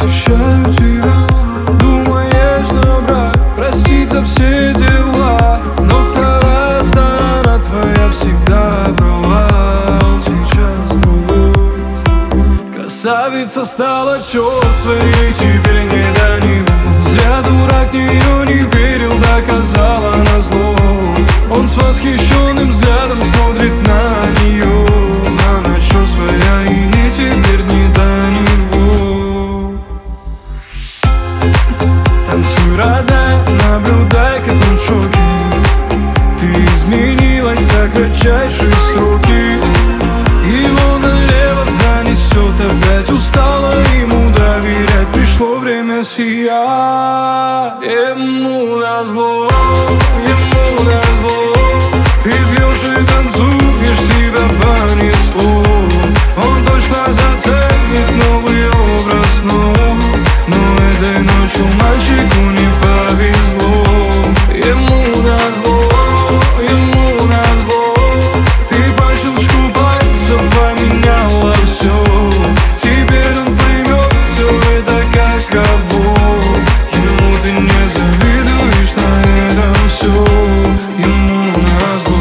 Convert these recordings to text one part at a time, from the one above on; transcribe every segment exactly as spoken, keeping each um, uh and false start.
посещаю тебя. Думаешь набрать, простить за все дела, но вторая сторона твоя всегда права. Он сейчас другой. Красавица стала черствой, теперь не до него. Зря дурак в нее не верил, доказала назло. Он с восхищенным взглядом смотрит на нее. Она черствая, и ей теперь не до него. Танцуй, родная, наблюдай, как он в шоке. Ты изменилась за кратчайшие сроки. Его налево занесет, опять устала ему доверять. Пришло время сиять. Ему назло, ему назло. Ты пьешь и танцуешь, тебя понесло. Он точно заценит новый образ, но Но этой ночью мальчику не повезло. Ему назло, ему назло. Ты по щелчку пальцев поменяла все. Теперь он поймет все это каково. Ему ты не завидуешь, на этом все. Ему назло.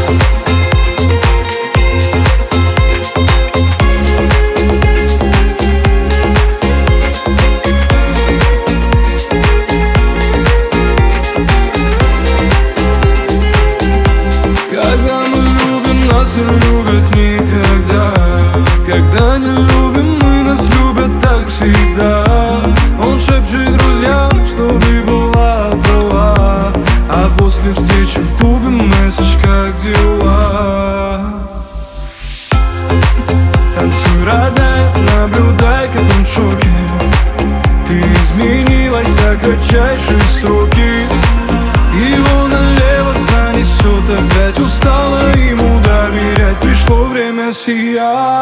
Когда мы любим, нас не любят никогда. Когда не любим мы, нас любят так всегда. Он шепчет друзьям, что ты была права, а после встречи в клубе месседж: как дела? Танцуй, родная, наблюдай, как он в шоке. Ты изменилась за кратчайшие сроки. Его налево занесет, опять устала ему доверять. Пришло время сиять.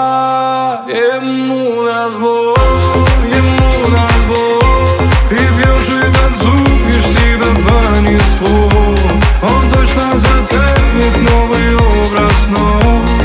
Ему назло, ему назло. Ты пьешь и танцуешь, тебя понесло. Он точно заценит новый образ, но